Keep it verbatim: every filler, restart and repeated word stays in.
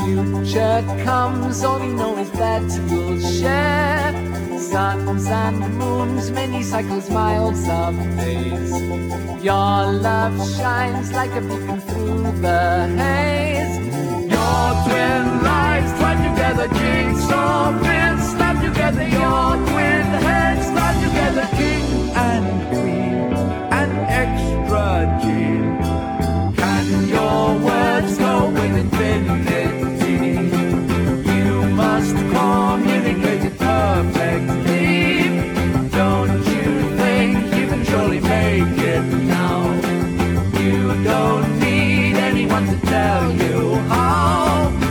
future comes, all we know is that you'll share suns and moons, many cycles, miles of days. Your love shines like a beacon through the haze. Your twin lives tied together, jigsaw bits stuck together. Your twin heads tied together, king and queen, an extra gene. Can your words go with infinity? You must communicate it perfectly. Don't you think you can surely make it now? You don't need anyone to tell you how.